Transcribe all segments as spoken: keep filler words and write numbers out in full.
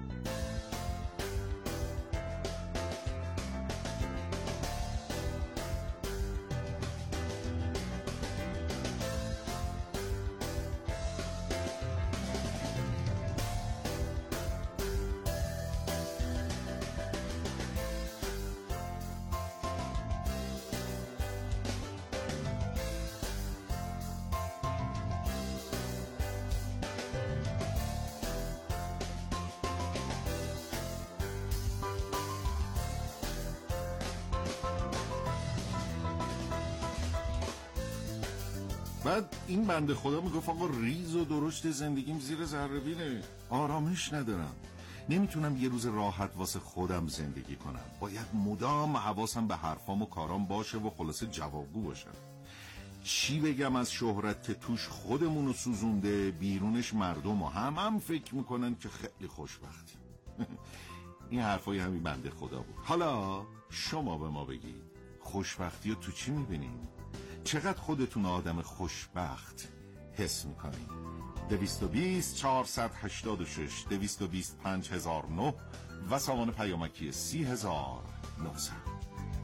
بعد این بنده خدا میگفت آقا ریز و درشت زندگیم زیر ذره بینه، آرامش ندارم، نمیتونم یه روز راحت واسه خودم زندگی کنم، باید مدام حواسم به حرفام و کارام باشه و خلاصه جوابگو باشم. چی بگم از شهرت که توش خودمونو سوزونده، بیرونش مردم و هم هم فکر میکنن که خیلی خوشبختی. این حرفای همین بنده خدا بود. حالا شما به ما بگید خوشبختی رو تو چی میبینین؟ چقدر خودتون آدم خوشبخت حس میکنین؟ دویست و بیست چهارصد هشتاد و شش دویست و بیست پنج هزار و نه و سامان پیامکی سی هزار و نهصد.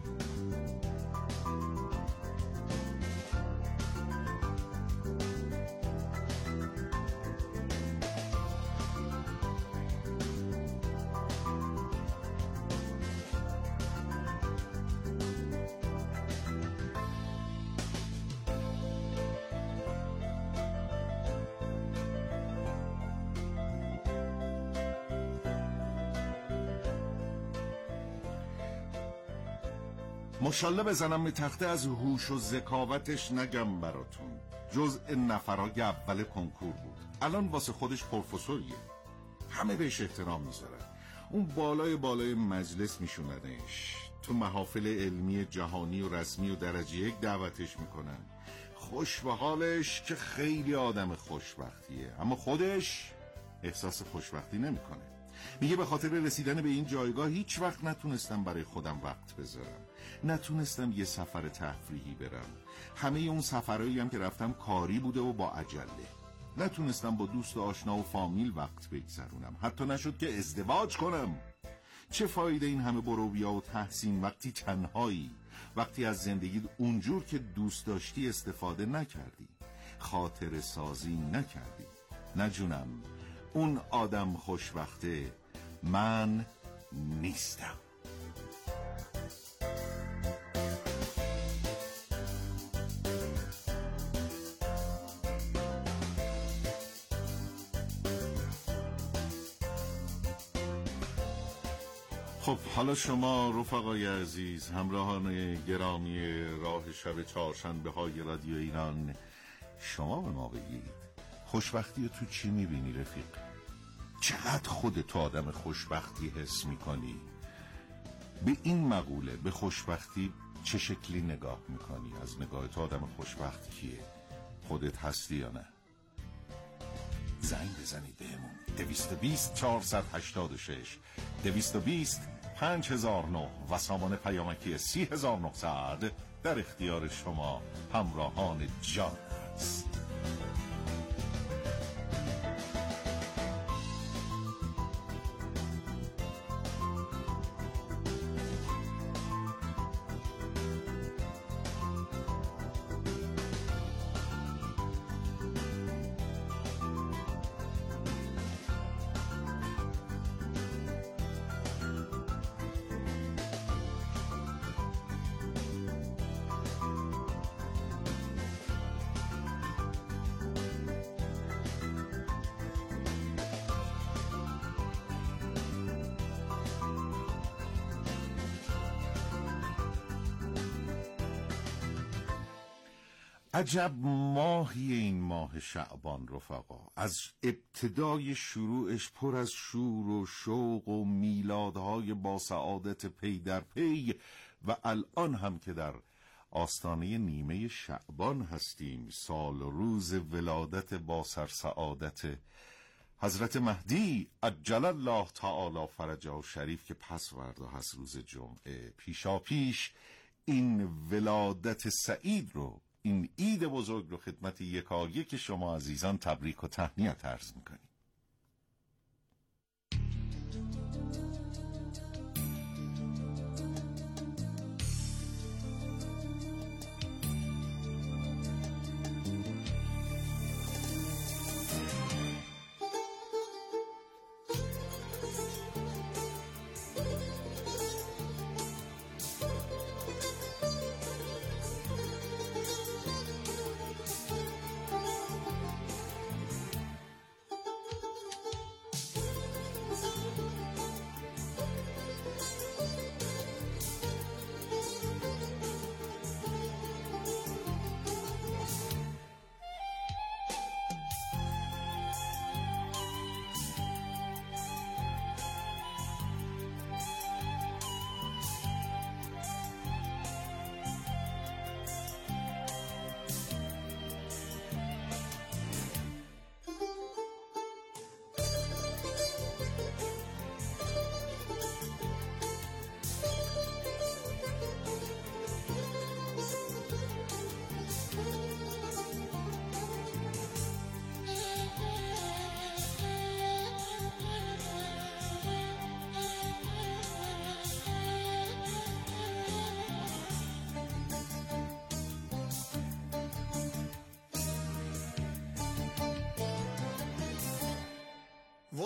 ماشاءالله بزنم به تخته از هوش و ذکاوتش نگم براتون، جزء نفرای اول کنکور بود، الان واسه خودش پروفسوریه، همه بهش احترام میذارن، اون بالای بالای مجلس میشوننش، تو محافل علمی جهانی و رسمی و درجه یک دعوتش میکنن، خوش به حالش که خیلی آدم خوشبختیه، اما خودش احساس خوشبختی نمیکنه. میگه به خاطر رسیدن به این جایگاه هیچ وقت نتونستم برای خودم وقت بذارم، نتونستم یه سفر تفریحی برم، همه اون سفرهایی هم که رفتم کاری بوده و با عجله، نتونستم با دوست و آشنا و فامیل وقت بگذرونم، حتی نشد که ازدواج کنم. چه فایده این همه بروبیا و تحسین وقتی تنهایی، وقتی از زندگی اونجور که دوست داشتی استفاده نکردی، خاطر سازی نکردی؟ نه جونم، اون آدم خوشبخته من نیستم. خب حالا شما رفقای عزیز، همراهان گرامی راه شب چهارشنبه های رادیو ایران، شما به ما بگید خوشبختی تو چی میبینی رفیق؟ چقدر خودت آدم خوشبختی حس میکنی؟ به این مقوله به خوشبختی چه شکلی نگاه میکنی؟ از نگاه تو آدم خوشبخت کیه؟ خودت هستی یا نه؟ زنگ بزنید بهمون. دویست و بیست چهارصد هشتاد و شش دویست و بیست پنج هزار و نه و سامان پیامکی سی هزار و نهصد در اختیار شما همراهان جان است. عجب ماهی این ماه شعبان رفقا، از ابتدای شروعش پر از شور و شوق و میلادهای با سعادت پی در پی و الان هم که در آستانه نیمه شعبان هستیم، سال و روز ولادت با سرسعادت حضرت مهدی عجل الله تعالی فرجه و شریف که پس فردا هست روز جمعه. پیشا پیش این ولادت سعید رو، این عید بزرگ رو خدمت یکایک شما عزیزان تبریک و تهنیت عرض میکنیم.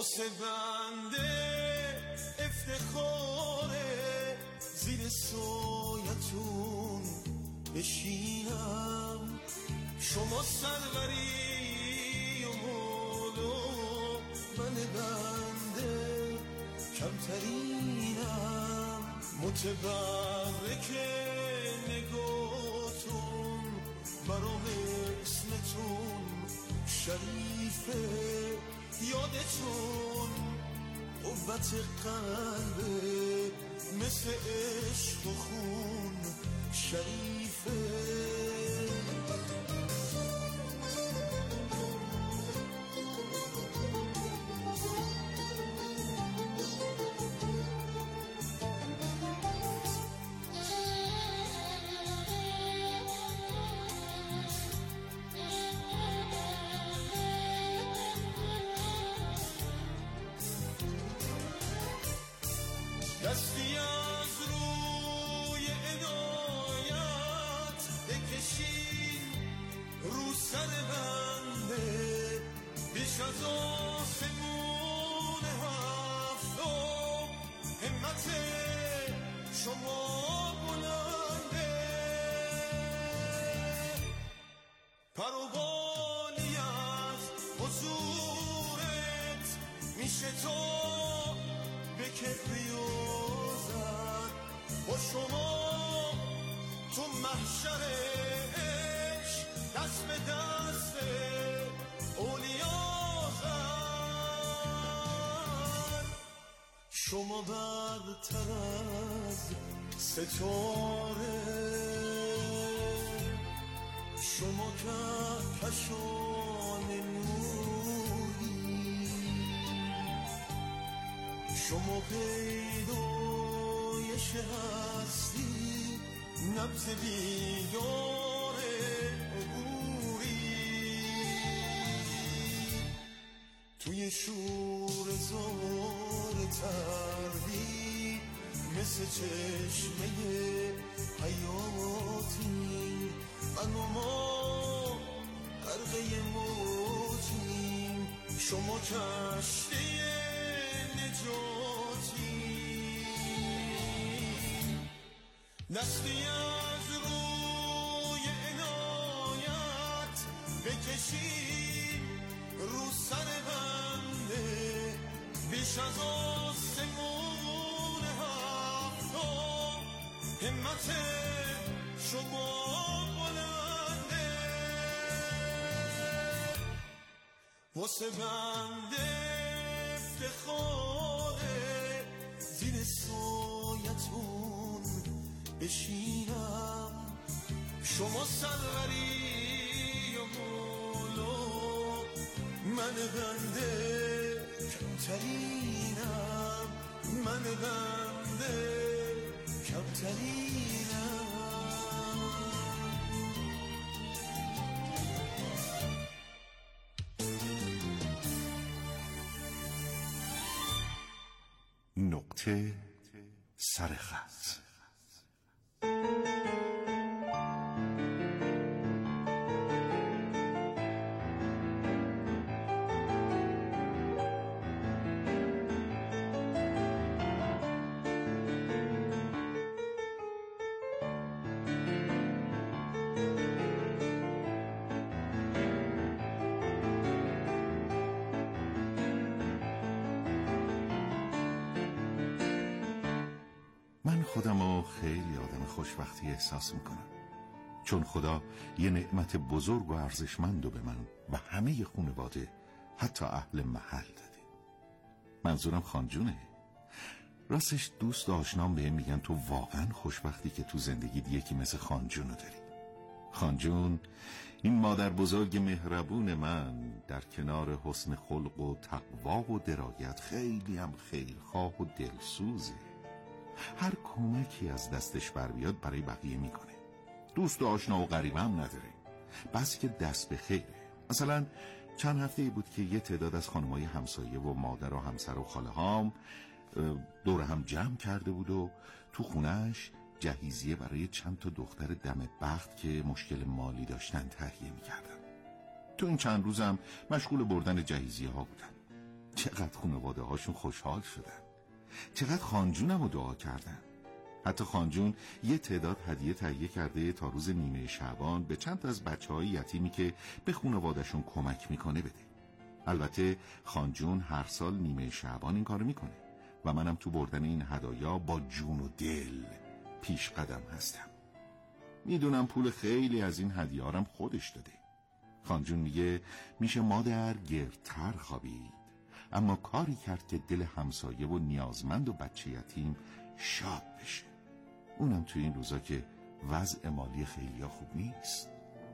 واسه بنده افتخاره زیر سایتون بشینم. شما سروری و مولو، من بنده کمترینم. متبرک نگاتون برام اسمتون شریفه. یادتون قوت قلبه مثل عشق و خون شریفه. دستی از روی عنایت بکشین رو سر بنده، بیش از آسمون هفتم همت شما بلنده. پروبالی از حضورت میشه تو به کبریوزن با شما تو محشر عشق دست به دست اولیازن. شما برتر از ستاره، شما کهکشان نوری، شما پیدایش هستی نبض بیدار عبوری. توی شور زار تردی مثل چشمه حیاتی، من و ما غرقه موجیم، شما کشتی نجاتی. دستی از روی عنایت بکشی رو سر بنده، بیش از آسمون هفتم همت شما بلنده. واسه بنده افتخاره زیر سایتون بشینم. شما سروری و مولو، من بنده کمترینم. من بنده کمترینم. نقطه سرخط. خودمو خیلی آدم خوشبختی احساس میکنم، چون خدا یه نعمت بزرگ و ارزشمند رو به من و همه خانواده حتی اهل محل داده. منظورم خانجونه. راستش دوست و آشنام بهم میگن تو واقعا خوشبختی که تو زندگیت یکی مثل خانجونو داری. خانجون این مادر بزرگ مهربون من در کنار حسن خلق و تقوا و درایت خیلی هم خیرخواه و دلسوزه. هر کمکی از دستش بر بیاد برای بقیه میکنه. دوست و آشنا و غریبه هم نداره، بس که دست به خیره. مثلا چند هفته ای بود که یه تعداد از خانمای همسایه و مادر و همسر و خاله هام دور هم جمع کرده بود و تو خونش جهیزیه برای چند تا دختر دم بخت که مشکل مالی داشتن تهیه میکردن. تو این چند روزم مشغول بردن جهیزیه ها بودن. چقدر خانواده هاشون خوشحال شدن، چقدر خانجونم رو دعا کردن. حتی خانجون یه تعداد هدیه تهیه کرده تا روز نیمه شعبان به چند از بچه های یتیمی که به خانواده‌شون کمک میکنه بده. البته خانجون هر سال نیمه شعبان این کارو میکنه و منم تو بردن این هدایا با جون و دل پیش قدم هستم. میدونم پول خیلی از این هدیه‌هارم خودش داده. خانجون میگه میشه مادر گردتر خوابید، اما کاری کرد که دل همسایه و نیازمند و بچه یتیم شاد بشه. اونم تو این روزا که وضع مالی خیلی خوب نیست.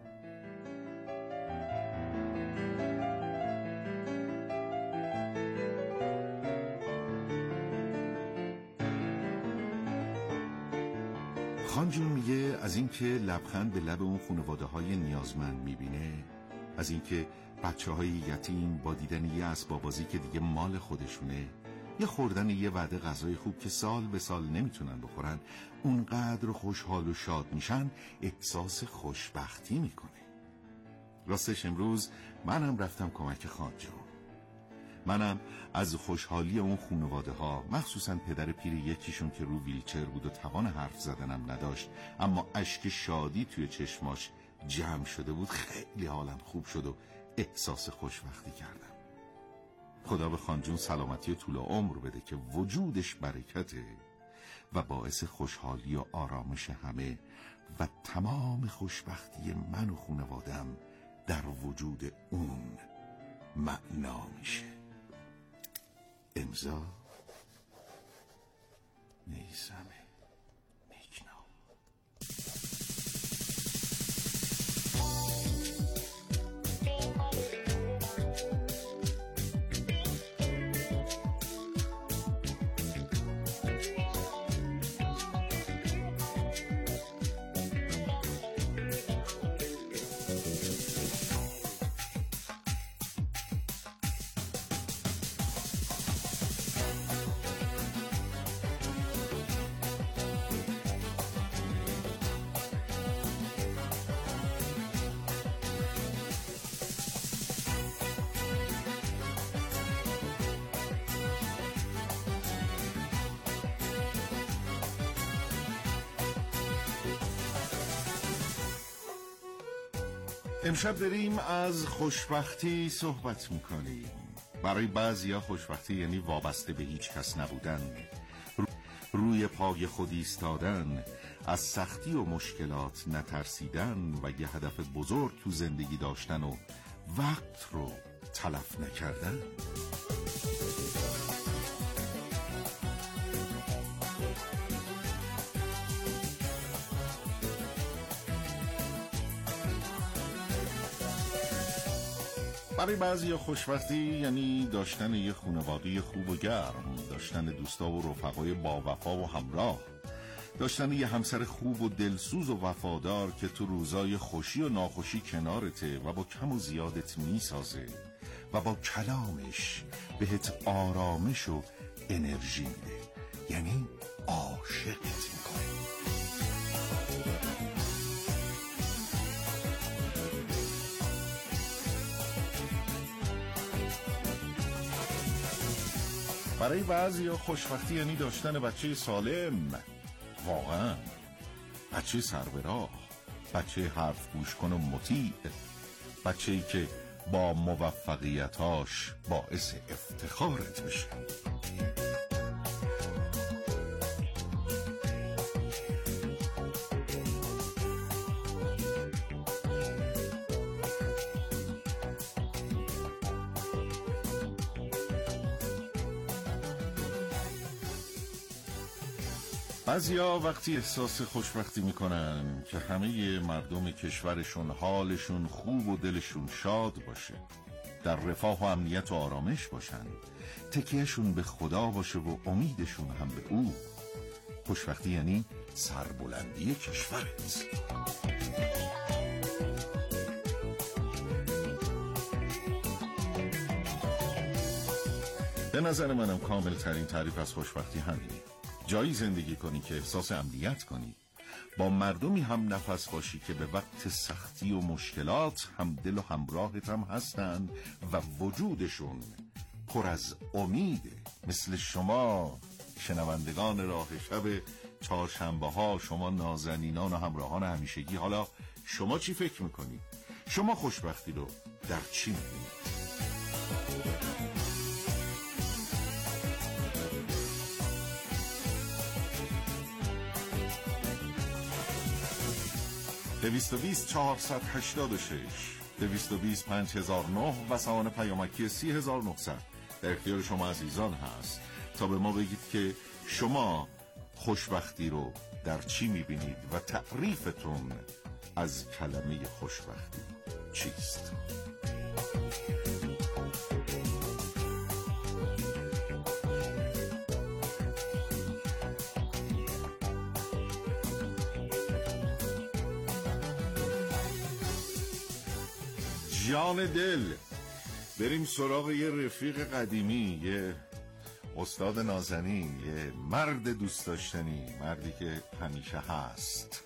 خانجون میگه از اینکه لبخند به لب اون خانواده های نیازمند میبینه، از اینکه بچه های یتیم با دیدن یه اسباب بازی که دیگه مال خودشونه، یه خوردن یه وعده غذای خوب که سال به سال نمیتونن بخورن، اونقدر خوشحال و شاد میشن احساس خوشبختی میکنه. راستش امروز منم رفتم کمک خانجون. منم از خوشحالی اون خانواده ها، مخصوصا پدر پیر یکیشون که رو ویلچر بود و توان حرف زدنم نداشت اما اشک شادی توی چشماش جمع شده بود، خیلی حالم خوب شد و احساس خوشبختی کردم. خدا به خانجون سلامتی و طول عمر بده که وجودش برکته و باعث خوشحالی و آرامش همه و تمام خوشبختی من و خانوادم در وجود اون معنا میشه. امضا نیسم نیکنا. امشب داریم از خوشبختی صحبت میکنیم. برای بعضیا خوشبختی یعنی وابسته به هیچ کس نبودن، روی پای خود ایستادن، از سختی و مشکلات نترسیدن و یه هدف بزرگ تو زندگی داشتن و وقت رو تلف نکردن. برای بعضی خوشبختی یعنی داشتن یه خانواده خوب و گرم، داشتن دوستا و رفقای با وفا و همراه، داشتن یه همسر خوب و دلسوز و وفادار که تو روزای خوشی و ناخوشی کنارته و با کم و زیادت میسازه و با کلامش بهت آرامش و انرژی میده، یعنی عاشقت میکنه. برای بعضی خوشبختی یعنی داشتن بچه سالم، واقعا بچه سربراه، بچه حرف گوش کن و مطیع، بچه‌ای که با موفقیتاش باعث افتخارت بشه. بعضیا وقتی احساس خوشبختی میکنن که همه مردم کشورشون حالشون خوب و دلشون شاد باشه، در رفاه و امنیت و آرامش باشن، تکیهشون به خدا باشه و امیدشون هم به او. خوشبختی یعنی سربلندی کشورت. به نظر منم کامل ترین تعریف از خوشبختی همینه. جایی زندگی کنی که احساس امنیت کنی، با مردمی هم نفس باشی که به وقت سختی و مشکلات هم دل و همراهت هم هستن و وجودشون پر از امیده. مثل شما شنوندگان راه شب چهارشنبه ها، شما نازنینان و همراهان همیشگی، حالا شما چی فکر میکنید؟ شما خوشبختی رو در چی میبینید؟ دویست و بیست چهارصد و هشتاد و شش دویست و بیست پنج هزار و نه و سوان پیامکی سی هزار و نهصد در اختیار شما عزیزان هست تا به ما بگید که شما خوشبختی رو در چی میبینید و تعریفتون از کلمه خوشبختی چیست؟ جان دل، بریم سراغ یه رفیق قدیمی، یه استاد نازنین، یه مرد دوست داشتنی، مردی که همیشه هست.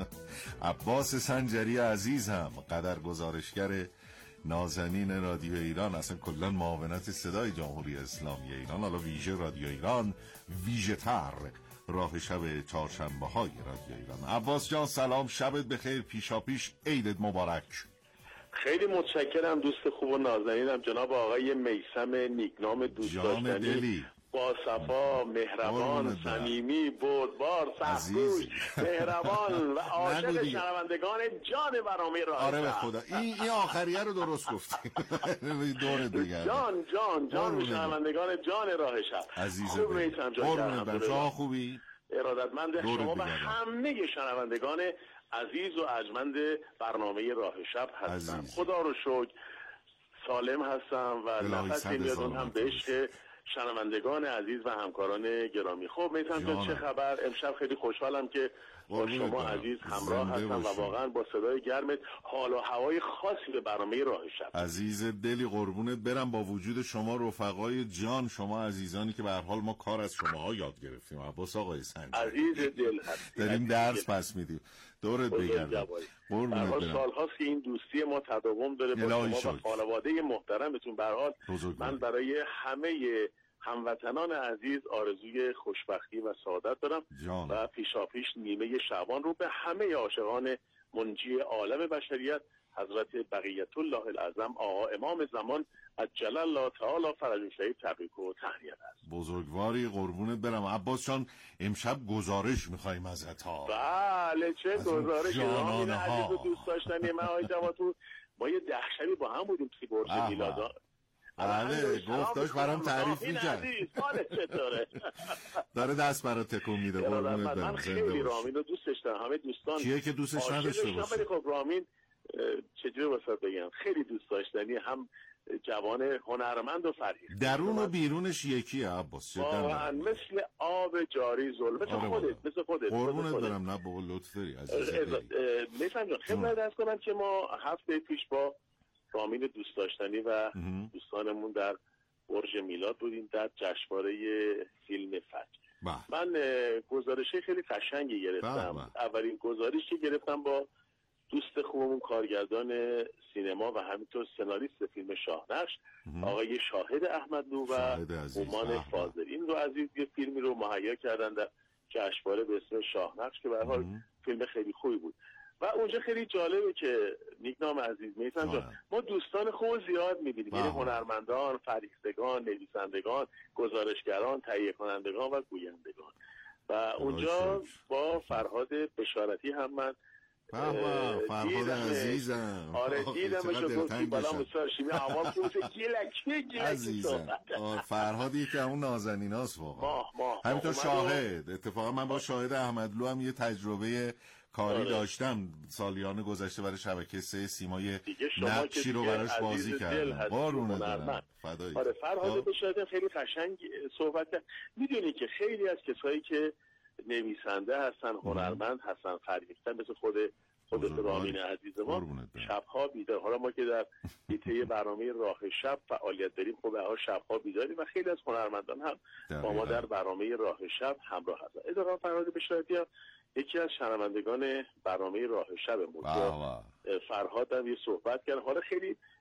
عباس سنجری عزیزم، قدر گزارشگر نازنین رادیو ایران، اصلا کلا معاونت صدای جمهوری اسلامی ایران، حالا ویژه رادیو ایران، ویژه تر راه شب چهارشنبه های رادیو ایران. عباس جان سلام، شبت بخیر، پیشا پیش عیدت مبارک. خیلی متشکرم دوست خوب و نازنینم جناب آقای میثم نیکنام دوست داشتنی، با صفا، مهربان، صمیمی، بردبار، سختگوش، مهربان و عاشق شنوندگان جان برنامه راه. آره به خدا این این آخریه رو درست گفتی. دورت بگردم. جان جان جان شنوندگان جان راه شب. عزیزم خوب میثم جان، شما خوبی؟ ارادتمند شما و همه شنوندگان عزیز و ارجمند برنامه راه شب هستم. عزیز. خدا رو شکر سالم هستم و نفسی میادون هم به عشق شنوندگان عزیز و همکاران گرامی. خب میتونم جان چه خبر؟ امشب خیلی خوشحالم که با شما عزیز همراه هستم و واقعا با صدای گرمت حال و هوای خاصی به برنامه راه شب. عزیز دلی قربونت برم، با وجود شما رفقای جان، شما عزیزانی که به هر حال ما کار از شماها یاد گرفتیم. عباس آقای سنجری عزیز دل هستی، داریم درس پس میدیم. دورت بگردم. قربونت برم. سال‌هاست که این دوستی ما تداوم داره با شما و خانواده محترمتون. به هر حال من برای همه هموطنان عزیز آرزوی خوشبختی و سعادت دارم جان. و پیشاپیش نیمه شعبان رو به همه عاشقان منجی عالم بشریت حضرت بقیت الله الاعظم آقا امام زمان عجل الله تعالی فرج شریف تبریک و تهنیت است. بزرگواری قربونت برم. عباس جان امشب گزارش می‌خوایم ازت ها. بله چه گزارشی رامین عزیز و دوست داشتنی من آقای جوادپور، ما یه ده شبی با هم بودیم توی برج میلاد. بله گفت داشت برام تعریف می‌کرد. داره دست برات تکون میده. قربونت برم. من خیلی رامین رو دوستش دارم. همه دوستان کیه که دوستش نداشته باشه؟ ولی خب رامین چجوری واسه بگم خیلی دوست داشتنی، هم جوان هنرمند و فرهیخته، درون و بیرونش یکیه عباس. واقعا مثل آب جاری ظلم، مثل آره خودت مثل خودت قربونت برم. نه بابا لطف داری عزیز. میفهم جان خدمت عرض کنم که ما هفته پیش با رامین دوست داشتنی و دوستانمون در برج میلاد بودیم در جشنواره فیلم فجر. من گزارشی خیلی قشنگی گرفتم. اولین گزارشی که گرفتم با دوست خوبمون کارگردان سینما و همینطور سناریست فیلم شاهنقش آقای شاهد احمدلو و اومان فاضل، این رو عزیز یه فیلمی رو مهیا کردن در جشنواره به اسم شاهنقش که به هر حال فیلم خیلی خوبی بود. و اونجا خیلی جالبه که نیکنام عزیز میثم جان ما دوستان خوب زیاد می‌بینیم، یعنی هنرمندان، فرهیختگان، نویسندگان، گزارشگران، تهیه کنندگان و گویندگان. و اونجا با فرهاد بشارتی هم من فرهاد عزیزم آره دیدمش و گفتی بالا مصارشیمی عوام که اون گلکی گلکی عزیزم. فرهادی که اون نازنیناست واقعا. همینطور شاهد، اتفاقا من با شاهد احمدلو هم یه تجربه کاری آره. داشتم سالیان گذشته برای شبکه سه سیمای نقشی رو براش بازی کردم. قربونت برم. فدایی. آره فرهاد بشارتی خیلی قشنگ صحبت کرد. میدونی که خیلی از کسایی که نویسنده هستن، هنرمند هستن، فرهیختن، مثل خود خودت رامین عزیز ما شبها بیدار. حالا ما که در ایته برنامه راه شب فعالیت داریم، خب ها شبها بیداریم و خیلی از هنرمندان هم با ما در برنامه راه شب همراه هستن. اتفاقا فرهاد بشارتی هم یکی از شنوندگان برنامه راه شب بود. فرهاد هم یه صحبت کرد. حالا خیلی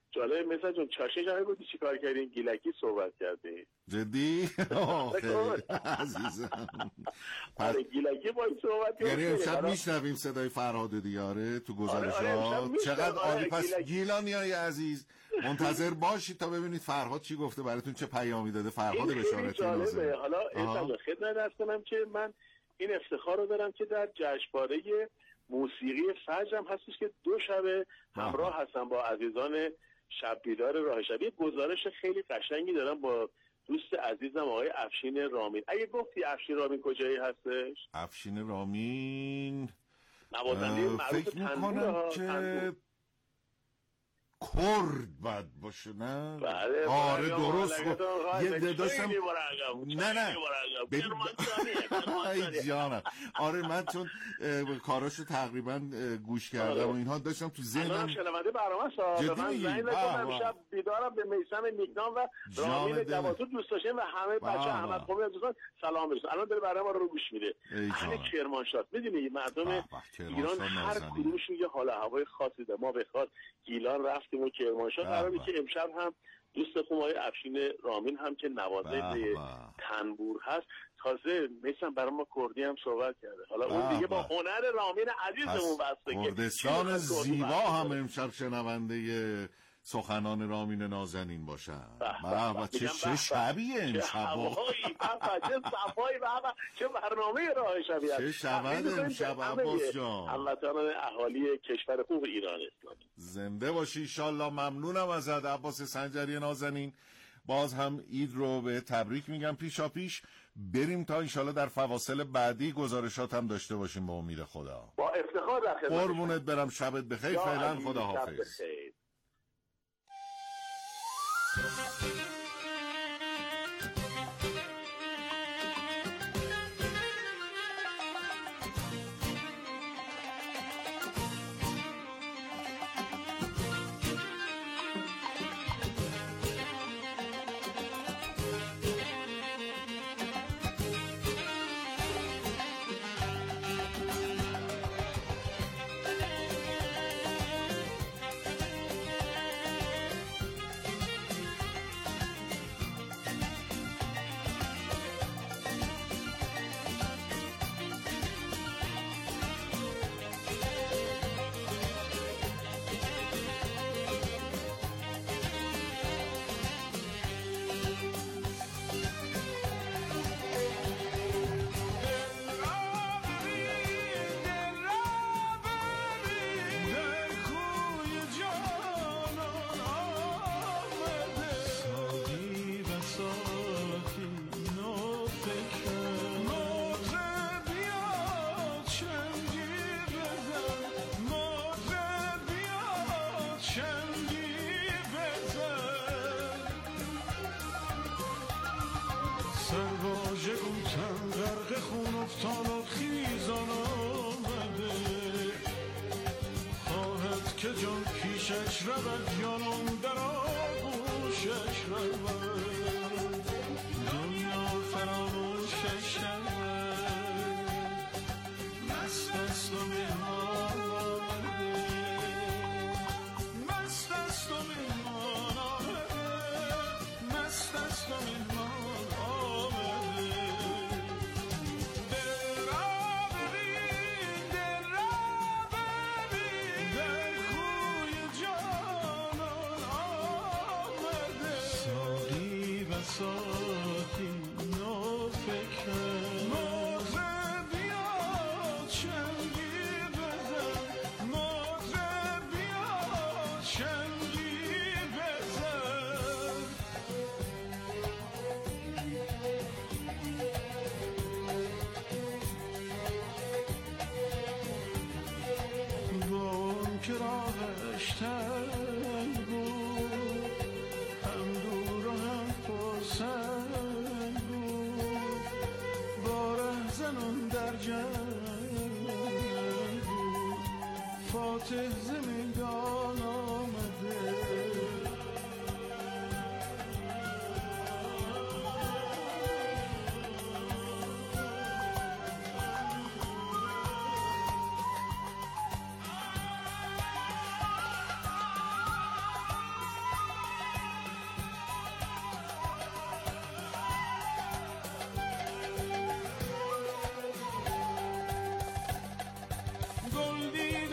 جالب مثلا جون چاشنی جایی بودی چی کار کردیم؟ گیلکی صحبت کردیم. جدی؟ آخه عزیزم آره گیلکی باید صحبت کردیم. یعنی امشب میشنویم صدای فرهاد دیاره تو گزارشات. چقدر عالی. پس گیلانیای عزیز منتظر باشید تا ببینید فرهاد چی گفته براتون، چه پیامی داده فرهاد بشارتی نازنین. حالا اصلا خدمت عرض کنم که من این افتخار رو دارم که در جشنواره موسیقی فجر هم هستش که دو شب همراه هستم با عزیزان شب بیدار راه شب. یه گزارش خیلی قشنگی دارم با دوست عزیزم آقای افشین رامین. اگه گفتی افشین رامین کجایی هستش؟ افشین رامین نوازنده معروف تنبور که کرد باید باشه نه؟ بله آره درست گفت. یه داشتم نه نه ای جانم. آره من چون کاراشو تقریبا گوش کردم و اینها داشتم تو ذهنم. من شنونده برنامه صاحب من زنگ زدم شب بیدارم به میثم نیکنام و رامین جوادو دوست داشتم و همه بچه احمد خوبی دوستان سلام برسون. الان داره برنامه رو گوش میده. اهل کرمانشاه. میدونی مردم ایران هر کدومشون یه حال هوای خاصی داره. ما به خاطر گیلان رفتیم و کرمانشاه قراره که امشب هم دوست خوب آقای افشین رامین هم که نوازنده تنبور هست تازه مثلا برای ما کردی هم صحبت کرده. حالا اون دیگه با هنر رامین عزیزمون بسته. کردستان زیبا هم امشب شنونده سخنان رامین نازنین باشن. بابا چه چه شبیه امشب. چه صفایی بابا چه برنامه راه شبی هست. چه شود امشب عباس جان. هموطنان اهالی کشور خوب ایران اسلامی زنده باشی ان شاءالله. ممنونم ازت عباس سنجری نازنین. باز هم عید رو به تبریک میگم پیشا پیش. بریم تا ان شاءالله در فواصل بعدی گزارشات هم داشته باشیم به امید خدا. با افتخار در خدمت. قربونت برم. شبت بخیر. فعلا خدا حافظ.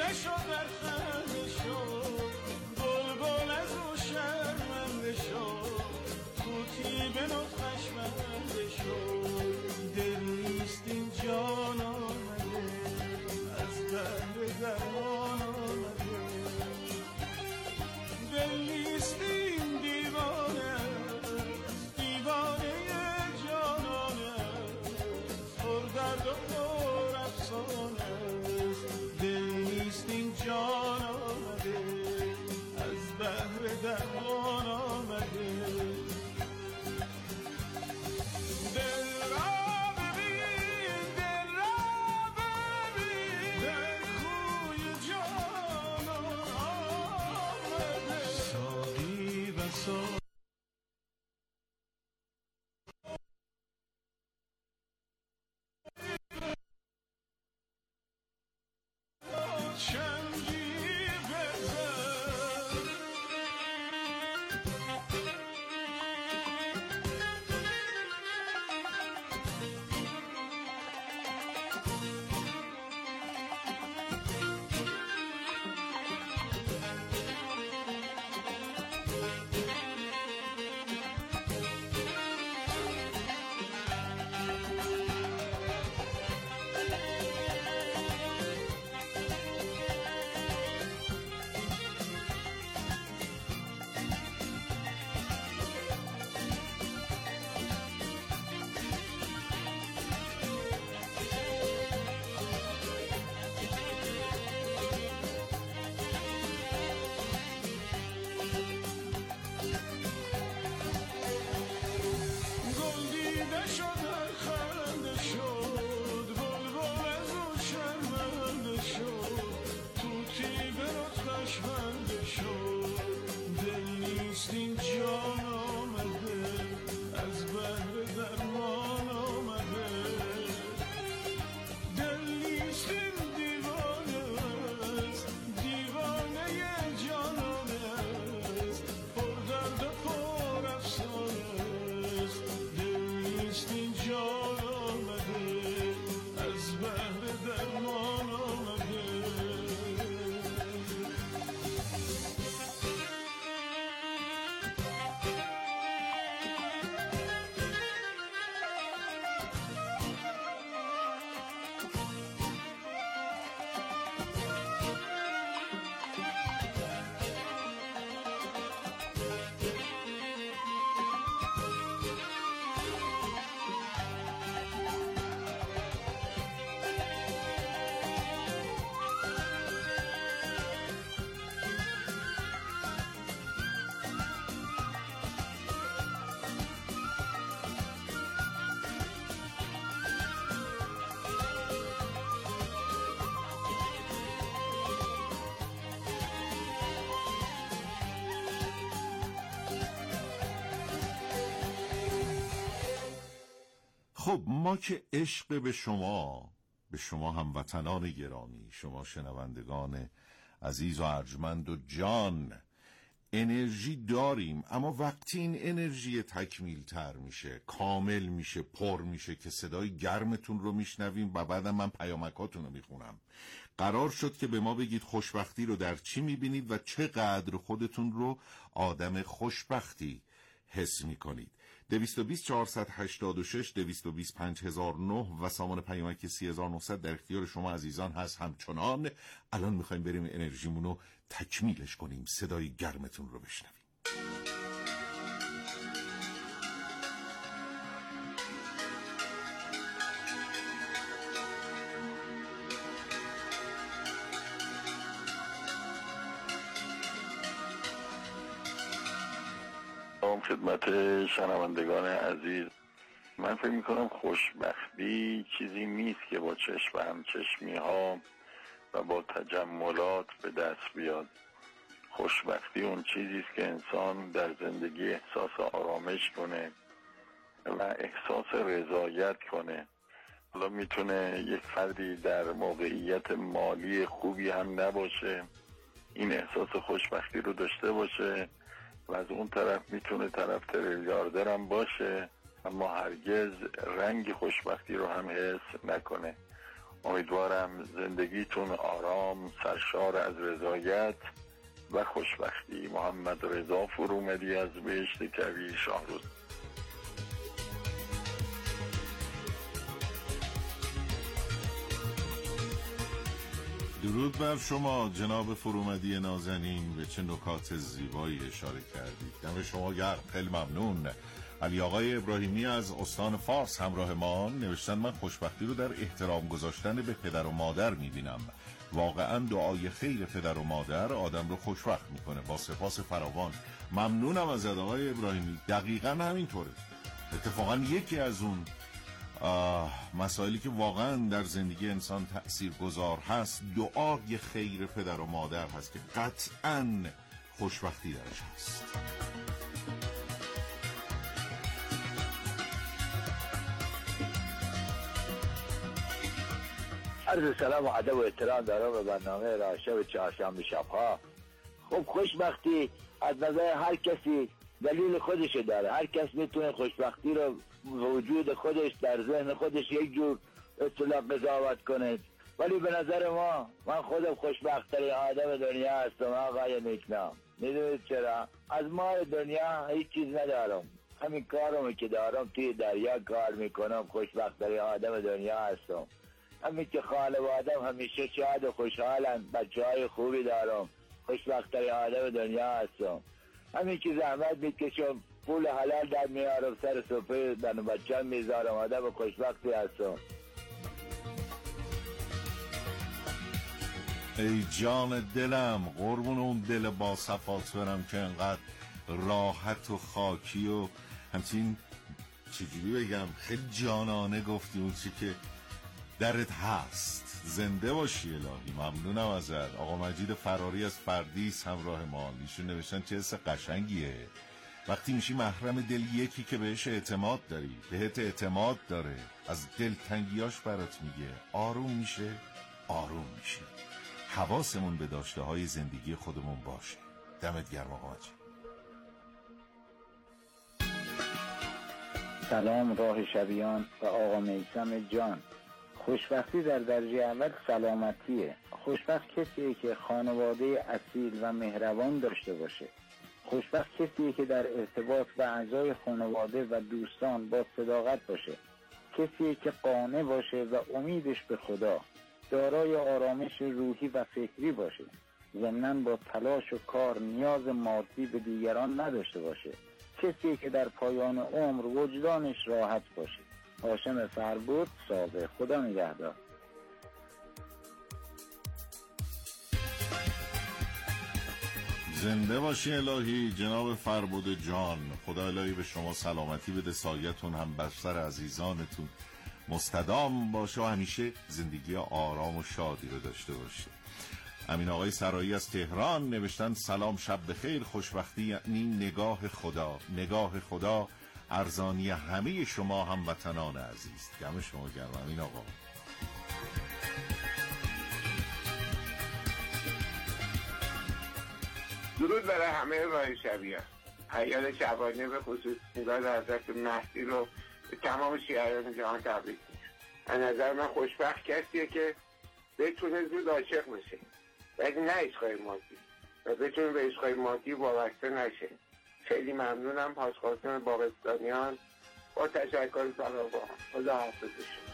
گلدیده شد در خنده شد بلبل از او شرمنده شد توتی به نطقش بنده شد دل نیست این جان آمده از بهر درمان آمده دل نیست این دیوانه دیوانه جانانه پر درد و پر افسانه دل نیست این جان آمده از بهر درمان آمده دل را ببین دل را ببین در کوی جانان آمده ساقی و ساقی خب ما که عشق به شما، به شما هموطنان گرامی، شما شنوندگان عزیز و ارجمند و جان، انرژی داریم، اما وقتی این انرژی تکمیل تر میشه، کامل میشه، پر میشه که صدای گرمتون رو میشنویم و بعدم من پیامکاتون رو میخونم. قرار شد که به ما بگید خوشبختی رو در چی میبینید و چقدر خودتون رو آدم خوشبختی حس میکنید. دویست و بیست چهارصد و هشتاد و شش دویست و بیست پنج هزار و نه و سامان پیامک سی هزار و نهصد در اختیار شما عزیزان هست. همچنان الان میخوایم بریم انرژیمون رو تکمیلش کنیم، صدای گرمتون رو بشنویم. خدمت شنوندگان عزیز، من فکر میکنم خوشبختی چیزی نیست که با چشم همچشمی ها و با تجملات به دست بیاد. خوشبختی اون چیزی است که انسان در زندگی احساس آرامش کنه و احساس رضایت کنه. حالا میتونه یک فردی در موقعیت مالی خوبی هم نباشه، این احساس خوشبختی رو داشته باشه، و از اون طرف میتونه طرف تریلیاردر هم باشه اما هرگز رنگ خوشبختی رو هم حس نکنه. امیدوارم زندگیتون آرام، سرشار از رضایت و خوشبختی. محمد رضا فرومدی از بهشت کویر شاهرود. درود بر شما جناب فرومدی نازنین، به چه نکات زیبایی اشاره کردید. دم شما گرم، خیلی ممنون. علی آقای ابراهیمی از استان فارس همراه ما نوشتن من خوشبختی رو در احترام گذاشتن به پدر و مادر میبینم. واقعا دعای خیر پدر و مادر آدم رو خوشبخت میکنه. با سپاس فراوان. ممنونم از آقای ابراهیمی. دقیقا همینطوره. اتفاقا یکی از اون مسائلی که واقعا در زندگی انسان تأثیر گذار هست دعای خیر پدر و مادر هست که قطعا خوشبختی درش هست. عرض سلام و ادب و احترام دارم به برنامه راشب چهارشنبه شبها. خب خوشبختی از نظر هر کسی دلیل خودش داره. هر کس میتونه خوشبختی رو وجود خودش در ذهن خودش یک جور اصطلاح قضاوت کنه، ولی به نظر ما من خودم خوشبخت‌ترین آدم دنیا هستم آقای نیکنام. میدونید چرا؟ از مال دنیا هیچ چیز ندارم، همین کارم که دارم توی دریا کار میکنم. خوشبخت‌ترین آدم دنیا هستم. همین که خانوادم همیشه شاد و خوشحالن، بچه‌های خوبی دارم، خوشبخت‌ترین آدم دنیا هستم. همین که زحمت میکشم، پول حلال در میارم، سر سفره بن بچه‌م میذارم، آدم خوشبختی هستم. ای جان دلم، قربون اون دل با صفات برم که انقدر راحت و خاکی و همچین چجوری بگم خیلی جانانه گفتی اون چی که درت هست. زنده باشی الهی. ممنونم ازت. آقا مجید فراری از فردیس همراه ما، ایشون نوشتن چه حس قشنگیه وقتی میشی محرم دل یکی که بهش اعتماد داری، بهت اعتماد داره، از دلتنگیاش برات میگه، آروم میشه آروم میشه. حواسمون به داشته های زندگی خودمون باشه. دمت گرم آقا مجید. سلام راه شبیان و آقا میثم جان. خوشبختی در درجه اول سلامتیه. خوشبخت کسیه که خانواده اصیل و مهربان داشته باشه. خوشبخت کسیه که در ارتباط با اعضای خانواده و دوستان با صداقت باشه. کسیه که قانع باشه و امیدش به خدا، دارای آرامش روحی و فکری باشه. ضمناً با تلاش و کار نیاز مادی به دیگران نداشته باشه. کسیه که در پایان عمر وجدانش راحت باشه. هاشم فربود، صابر. خدا نگهدار. زنده باشی الهی جناب فربود جان. خدا الهی به شما سلامتی بده، سایتون هم بر سر عزیزانتون مستدام باشه و همیشه زندگی آرام و شادی رو داشته باشه. امین آقای سرایی از تهران نوشتن سلام شب بخیر. خوشبختی یعنی نگاه خدا. نگاه خدا ارزانی همه شما هموطنان عزیز. دم شما گرم امین آقا. درود برای همه راه شبیه. حیال شبانه به خصوص میلاد حضرت مهدی رو به تمام شیعیان جهان تبریک میگم. از نظر من خوشبخت کسیه که بتونه زود عاشق بشه، ولی نه عشقای مادی، و بتونه به عشقای مادی وابسته نشه. خیلی ممنونم. پاسخواستم باغستانیان با تشکر فراوان. خدا حافظ شما.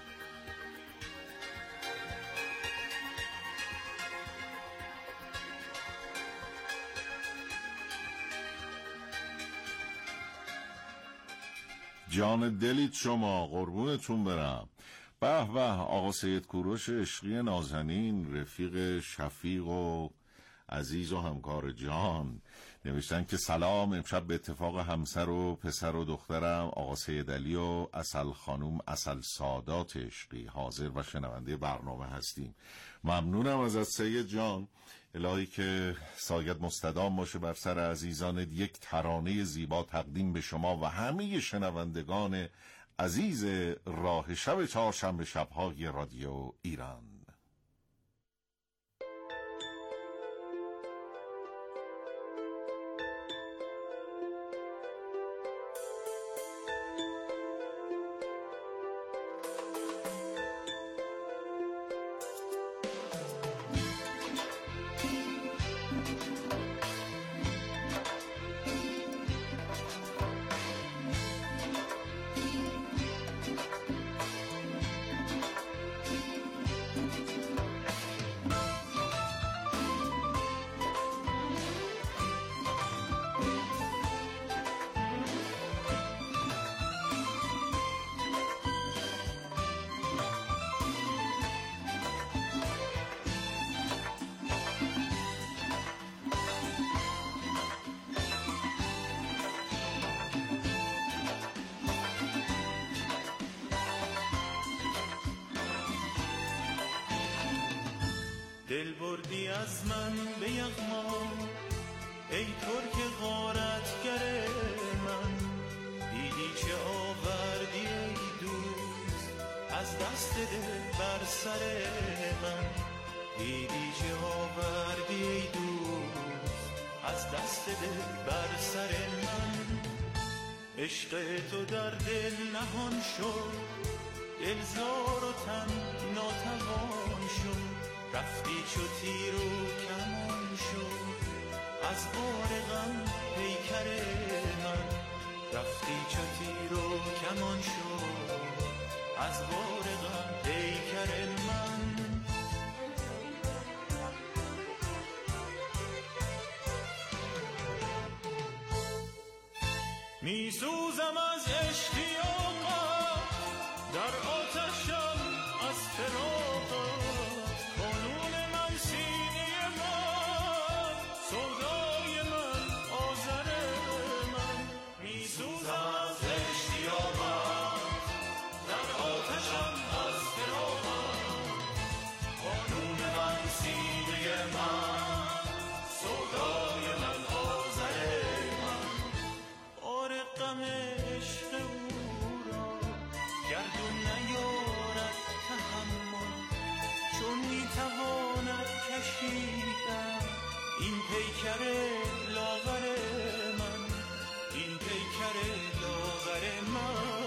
جان دلیت شما، قربونتون برم. به به آقا سید کوروش عشقی نازنین، رفیق شفیق و عزیز و همکار جان، نوشتن که سلام، امشب به اتفاق همسر و پسر و دخترم آقا سید علی و اصل خانوم اصل سادات عشقی حاضر و شنونده برنامه هستیم. ممنونم از سید جان. الهی که سایت مستدام باشه بر سر عزیزان. یک ترانه زیبا تقدیم به شما و همه شنوندگان عزیز راه شب چهارشنبه شب‌های رادیو ایران. از من به یغما ای ترک غارتگر من، دیدی چه آوردی ای دوست از دست دل بر سر من، دیدی چه آوردی ای دوست از دست دل بر سر من. عشق تو در دل نهان شد، دلزار و تن ناتوان شد، رفتی چو تیر و کمان شد از بار غم پیکر من، رفتی چو تیر و کمان شد از بار غم پیکر من. می سوزم از اشتیاقت، در آتشم از فراقت، قانون من سینه من، سودای من آذر من. می سوزم از اشتیاقت، در آتشم از فراقت، قانون من سینه من، سودای من آذر من. بار غم عشق او را گردون نیارد تحمل، چون میتواند کشیدن این پیکر لاغر من، این پیکر لاغر من.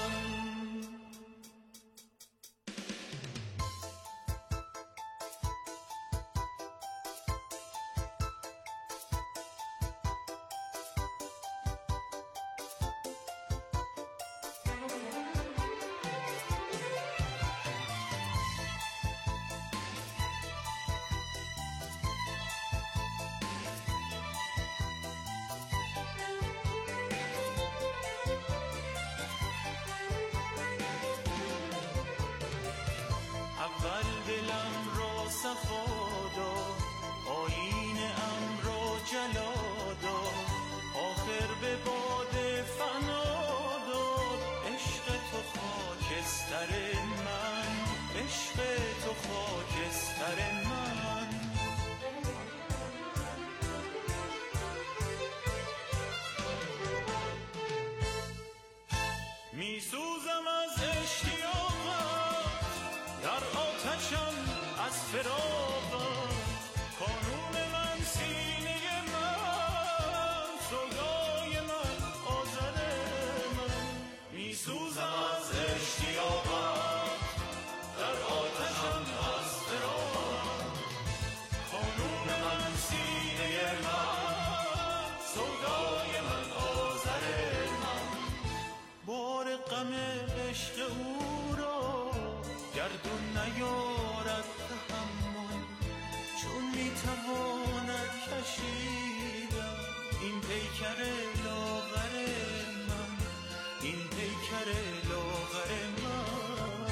اول دلم را صفا داد، آیینه ام را جلا داد، آخر به باد فنا داد. عشق تو خاکستر من، عشق تو خاکستر من. می سوزم از اشتیاقت، در آتشم از فراقت، قانون من سینه من، سودای من آذر من. می سوزم از اشتیاقت، در آتشم از فراقت، قانون من سینه من، سودای من آذر من. بار غم عشق او را گردون نیارد تحمل، چون میتواند کشیدن این پیکر لاغر من، این پیکر لاغر من.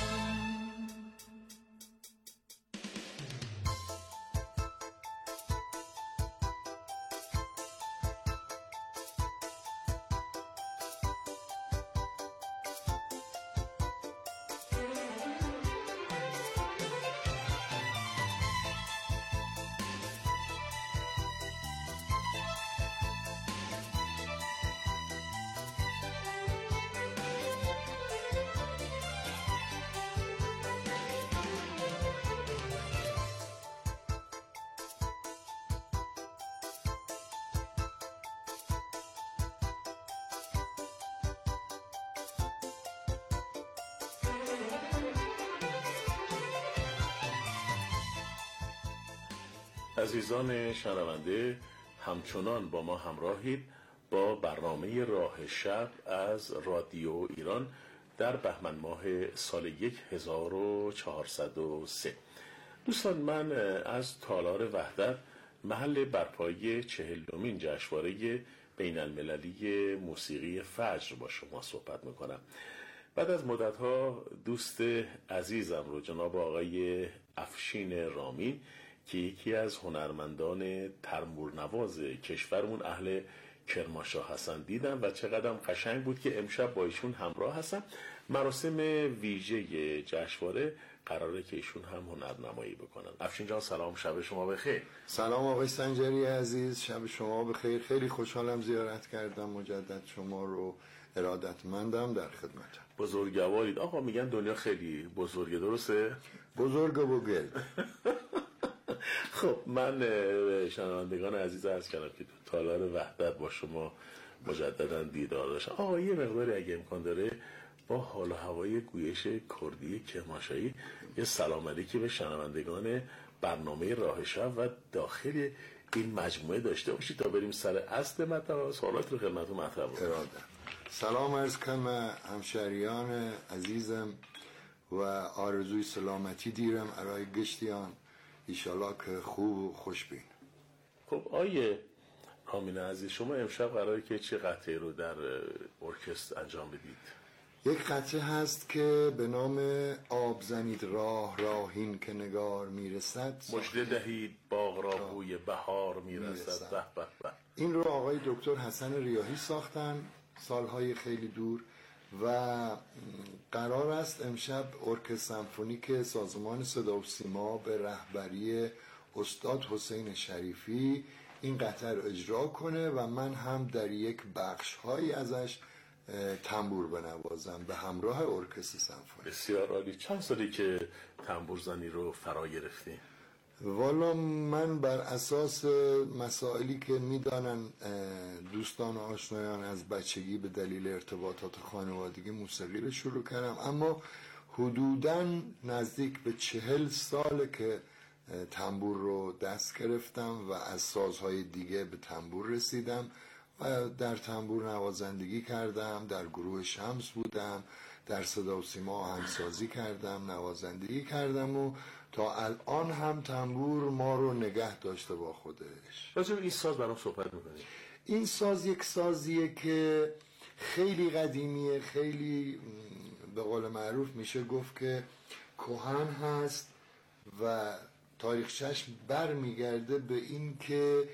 عزیزان شنونده، همچنان با ما همراهید با برنامه راه شب از رادیو ایران در بهمن ماه سال هزار و چهارصد و سه. دوستان، من از تالار وحدت، محل برپایی چهلمین جشنواره بین المللی موسیقی فجر با شما صحبت میکنم. بعد از مدتها دوست عزیزم رو، جناب آقای افشین رامین که یکی از هنرمندان تنبورنواز کشورمون اهل کرمانشاه هستن، دیدم و چقدرم قشنگ بود که امشب با ایشون همراه هستم مراسم ویژه جشنواره قراره که ایشون هم هنرنمایی بکنن. افشین جان سلام، شب شما بخیر. سلام آقای سنجری عزیز، شب شما بخیر. خیلی خوشحالم زیارت کردم مجدد شما رو، ارادتمندم، در خدمتم. بزرگوارید آقا. میگن دنیا خیلی بزرگه، درسته؟ بزرگ و گرد. خب من شنوندگان عزیز عرض کردم که تو تالار وحدت با شما مجددا دیدار داشتم. آقا یه مقداری اگه امکان داره با حال و هوای گویش کردی کرمانشاهی یه سلام علیکی به شنوندگان برنامه راه شب و داخل این مجموعه داشته باشید تا بریم سر اصل مطلب، سوالات رو خدمتتون مطرح کنم. اراده. سلام عرض کنم همشهریان عزیزم و آرزوی سلامتی دیرم برای گشتیان، ایشالا که خوب و خوشبین. خب آیه رامین عزیز، شما امشب قراره که چه قطعه رو در ارکستر انجام بدید؟ یک قطعه هست که به نام آب زنید راه راهین که نگار میرسد، مژده دهید باغ را بوی بهار میرسد. به به به. این رو آقای دکتر حسن ریاحی ساختن سالهای خیلی دور و قرار است امشب ارکستر سمفونیک سازمان صدا و سیما به رهبری استاد حسین شریفی این قطعه رو اجرا کنه و من هم در یک بخش هایی ازش تنبور بنوازم به همراه ارکستر سمفونی. بسیار عالی. چند سالی که تنبور زنی رو فرا گرفتی؟ والا من بر اساس مسائلی که میدانن دوستان و آشنایان از بچگی به دلیل ارتباطات خانوادگی موسیقی رو شروع کردم، اما حدوداً نزدیک به چهل سال که تنبور رو دست گرفتم و از سازهای دیگه به تنبور رسیدم و در تنبور نوازندگی کردم، در گروه شمس بودم، در صدا و سیما آهنگسازی کردم، نوازندگی کردم و تا الان هم تنبور ما رو نگه داشته با خودش. راجع به این ساز برام صحبت می‌کنی؟ این ساز یک سازیه که خیلی قدیمیه، خیلی به قول معروف میشه گفت که کهن هست و تاریخچه‌اش بر میگرده به این که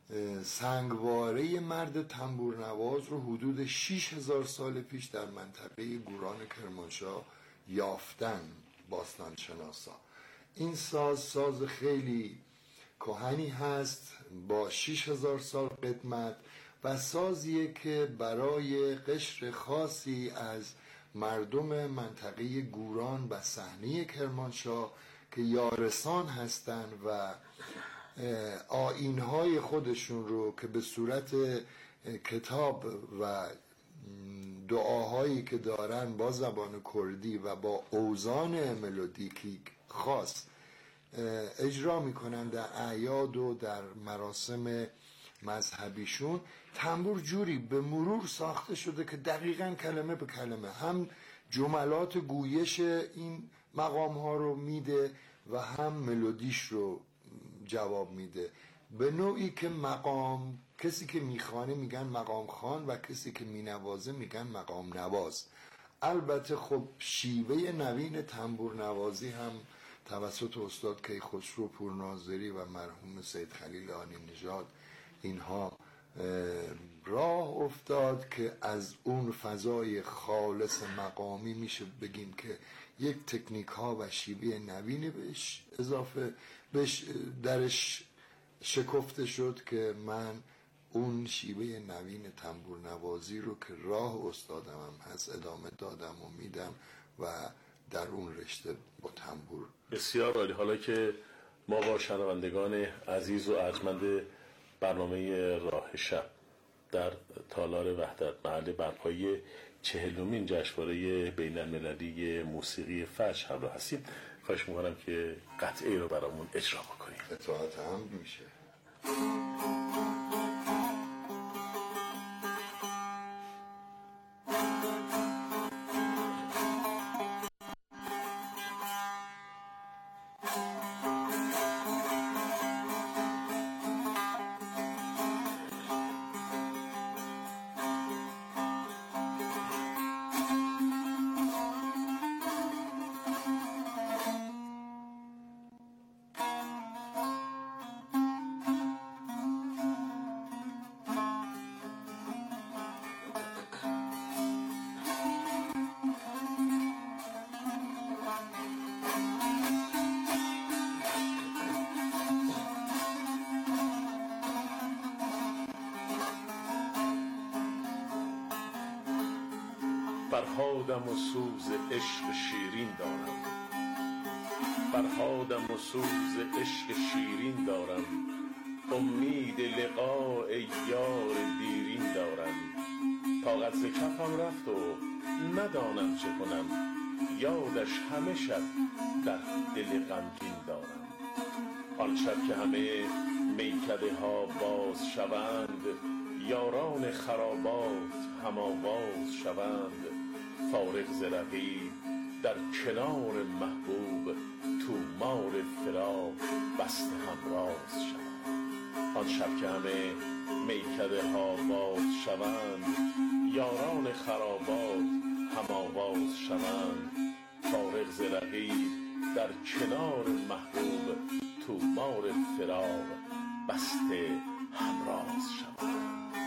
سنگواره مرد تنبور نواز رو حدود شش هزار سال پیش در منطقه گوران کرمانشاه یافتن باستان شناسا. این ساز ساز خیلی کهنی هست با شش هزار سال قدمت و سازیه که برای قشر خاصی از مردم منطقه گوران و صحنه کرمانشاه که یارسان هستند و آیین‌های خودشون رو که به صورت کتاب و دعاهایی که دارن با زبان کردی و با اوزان ملودیکی خاص اجرا میکنن در اعیاد و در مراسم مذهبیشون، تنبور جوری به مرور ساخته شده که دقیقاً کلمه به کلمه هم جملات گویش این مقام ها رو میده و هم ملودیش رو جواب میده به نوعی که مقام کسی که میخوانه میگن مقام خان و کسی که مینوازه میگن مقام نواز. البته خب شیوه نوین تنبور نوازی هم توسط استاد کیخسرو پورناظری و مرحوم سید خلیل آنی نژاد اینها راه افتاد که از اون فضای خالص مقامی میشه بگیم که یک تکنیک ها و شیوه نوینی بهش اضافه بهش درش شکفته شد که من اون شیوه نوین تنبور نوازی رو که راه استادم هم هست ادامه دادم و میدم و در اون رشته با تنبور. بسیار عالی. حالا که ما با شنوندگان عزیز و ارجمند برنامه راه شب در تالار وحدت محل برپایی چهلمین جشنواره بین المللی موسیقی فجر همراه هستیم، خواهش میکنم که قطعه رو برامون اجرا بکنیم. اطاعت هم میشه. فرهادم و سوز عشق شیرین دارم، فرهادم و سوز عشق شیرین دارم، امید لقاء یار دیرین دارم. طاقت ز کفم رفت و ندانم چه کنم، یادش همه شب در دل غمگین دارم. آن شب که همه میکده ها باز شوند، یاران خرابات هم آواز شوند. فارغ ز رقیب در کنار محبوب، تومار فراق بسته همراز شوند. آن شب که همه میکده ها باز شوند، یاران خرابات هم آواز شوند. فارغ ز رقیب در کنار محبوب، تومار فراق بسته همراز شوند.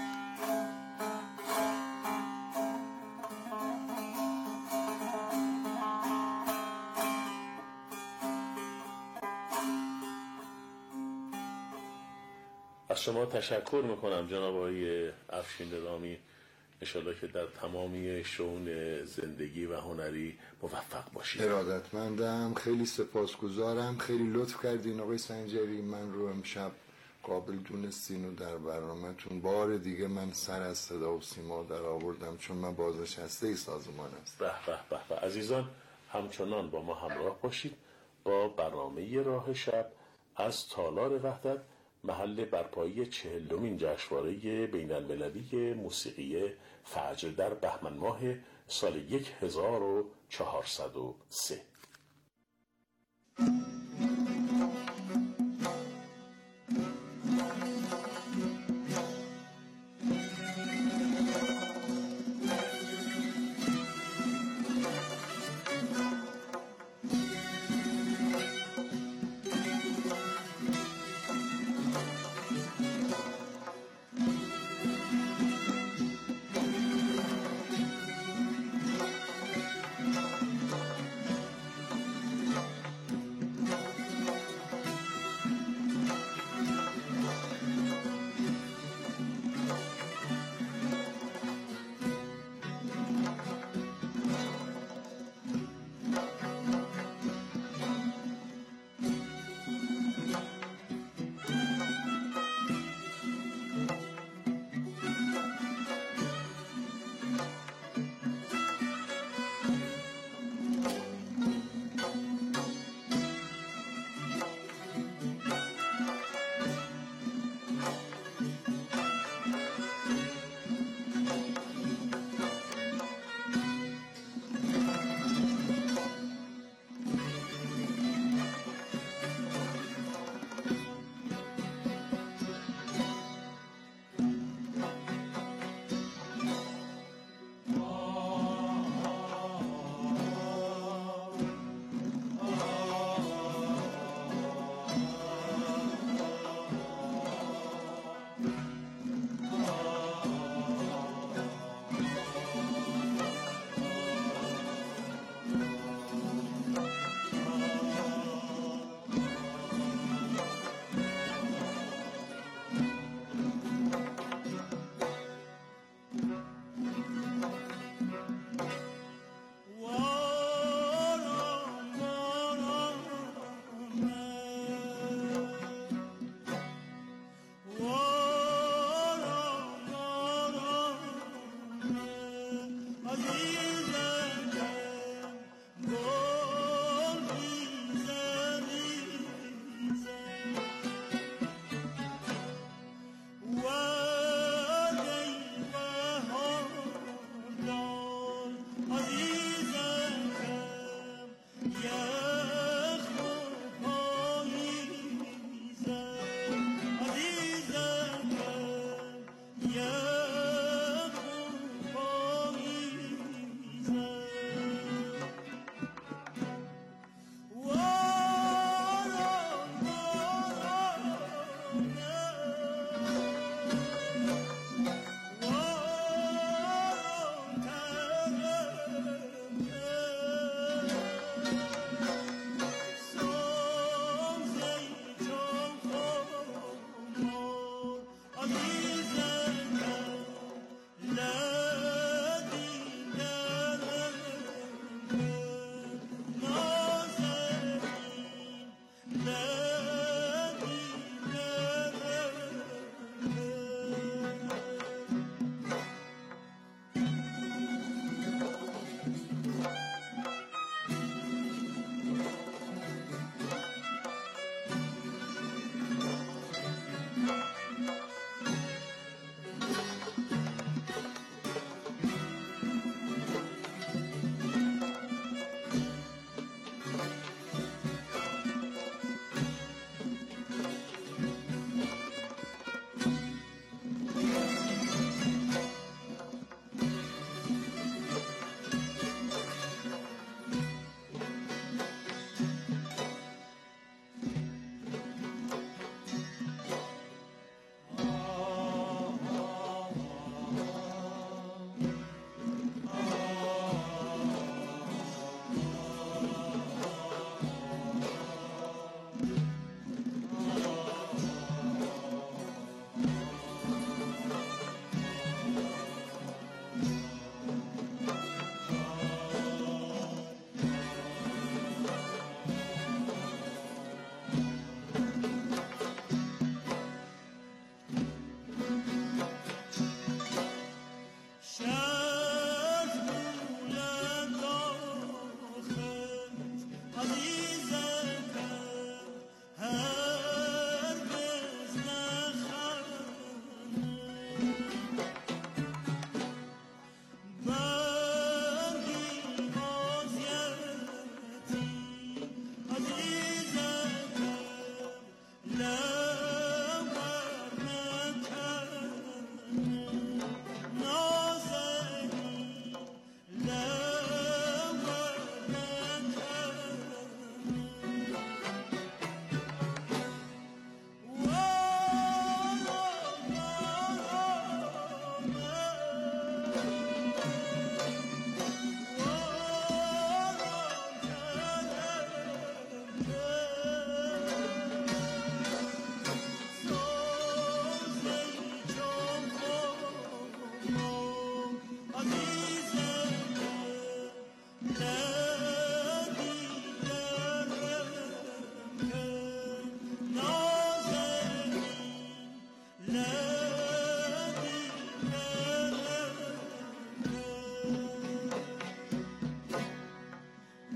از شما تشکر میکنم جناب آقای افشین نظامی. انشالله که در تمامی شؤون زندگی و هنری موفق باشید. ارادتمندم، خیلی سپاسگزارم، خیلی لطف کردین آقای سنجری، من رو امشب قابل دونستین و در برنامه‌تون بار دیگه من سر از صدا و سیما در آوردم، چون من بازنشسته سازمان هستم. به به به. عزیزان همچنان با ما همراه باشید با برنامه راه شب از تالار وحدت، محل برپایی چهلمین جشنواره بین المللی موسیقی فجر در بهمن ماه سال هزار و چهارصد و سه.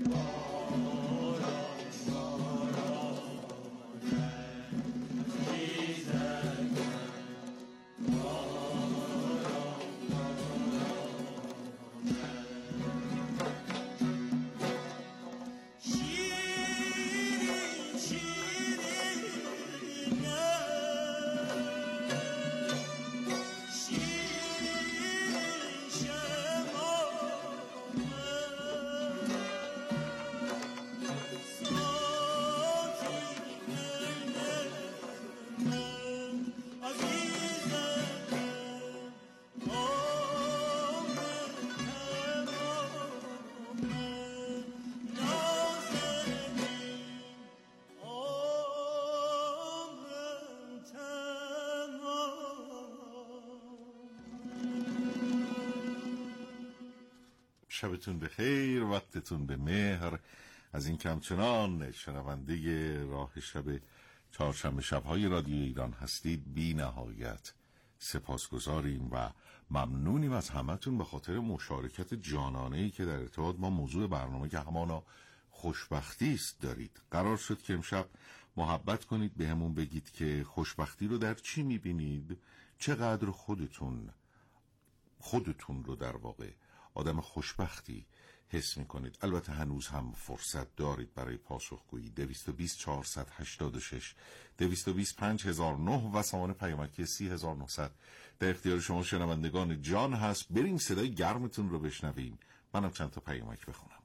شبتون بخیر، وقتتون به مهر. از این که همچنان شنونده راه شب چهارشنبه شب‌های رادیو ایران هستید بی نهایت سپاسگزاریم و ممنونیم از همتون به خاطر مشارکت جانانه‌ای که در ارتباط با موضوع برنامه که همانا خوشبختی است دارید. قرار شد که امشب محبت کنید به همون بگید که خوشبختی رو در چی می‌بینید، چقدر خودتون خودتون رو در واقع آدم خوشبختی حس میکنید. البته هنوز هم فرصت دارید برای پاسخگویی. دویست و بیست چهارصد و هشتاد و شش دویست و بیست پنج هزار و نه و سامان پیامکی سی هزار و نهصد در اختیار شما شنوندگان جان هست. بریم صدای گرمتون رو بشنویم. منم چند تا پیامک بخونم.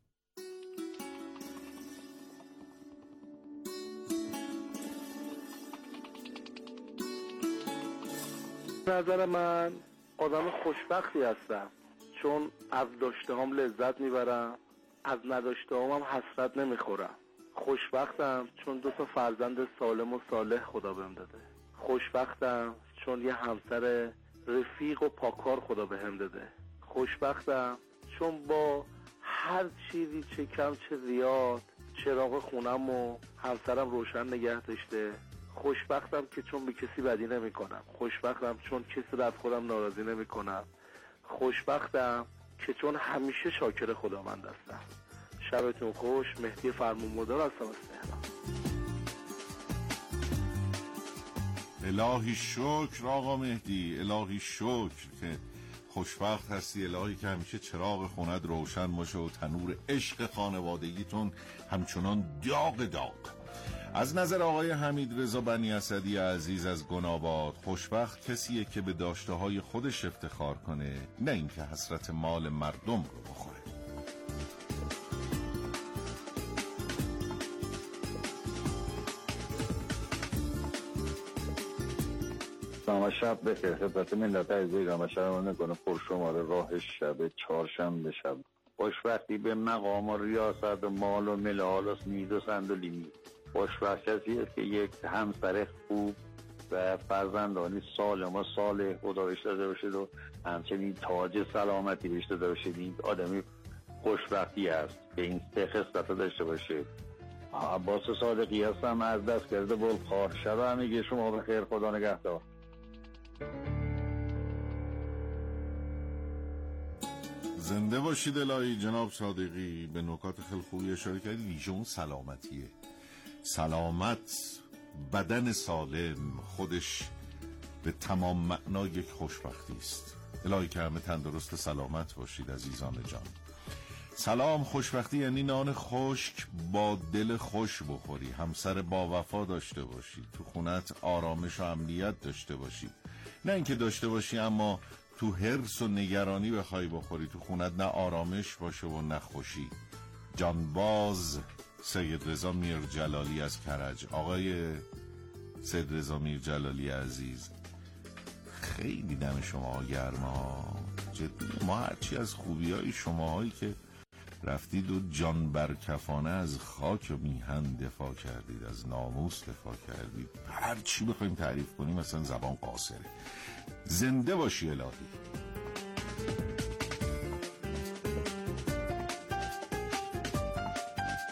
نظر من آدم خوشبختی هستم، چون از داشته هم لذت میبرم، از نداشته هم حسرت نمیخورم. خوشبختم چون دو تا فرزند سالم و صالح خدا بهم داده. خوشبختم چون یه همسر رفیق و پاکار خدا بهم داده. خوشبختم چون با هر چیزی چه کم چه زیاد چراغ خونم و همسرم روشن نگه داشته. خوشبختم که چون به کسی بدی نمی کنم. خوشبختم چون کسی رو از خودم ناراضی نمی کنم. خوشبختم که چون همیشه شاکر خداوند هستم. شبتون خوش. مهدی فرمانبردار هستم از تهران. الهی شکر آقا مهدی، الهی شکر که خوشبخت هستی. الهی که همیشه چراغ خونت روشن باشه و تنور عشق خانوادگیتون همچنان داغ داغ. از نظر آقای حمید رضا بنی اسدی عزیز از گناباد، خوشبخت کسیه که به داشته‌های خودش افتخار کنه، نه اینکه حسرت مال مردم رو بخوره. سلام شب بخیر خدمت ملت عزیز ایران و شنوندگان کنه پر شماره راه شب چهارشنبه شب. خوشبختی به مقام و ریاست و مال و ملال و میز و صندلی نیست. خوشبخت کسی است که یک همسر خوب و فرزندانی سالم و صالح خدا بهش داده باشد و همچنین تاج سلامتی بهش داده باشد. این آدمی خوشبختی است که این سه خصلت داشته باشه. عباس صادقی هستم از دستگرد بلخار. شب همگی شما بخیر، خدا نگهدار. زنده باشید الهی. جناب صادقی به نکات خیلی خوبی اشاره کردید. ویژه اون سلامتیه. سلامت، بدن سالم خودش به تمام معنا یک خوشبختی است. الهی که همه تندرست سلامت باشید عزیزان جان. سلام. خوشبختی یعنی نان خشک با دل خوش بخوری، همسر با وفا داشته باشی، تو خونت آرامش و امنیت داشته باشی، نه اینکه داشته باشی اما تو حرص و نگرانی بخوای بخوری، تو خونت نه آرامش باشه و نه خوشی. جانباز سید رضا میر جلالی از کرج. آقای سید رضا میر جلالی عزیز، خیلی دم شما گرم ها، جدی. ما هرچی از خوبی های شما هایی که رفتید و جان برکفانه از خاک و میهن دفاع کردید، از ناموس دفاع کردید، هرچی بخوایم تعریف کنیم مثلا زبان قاصره. زنده باشی الهی.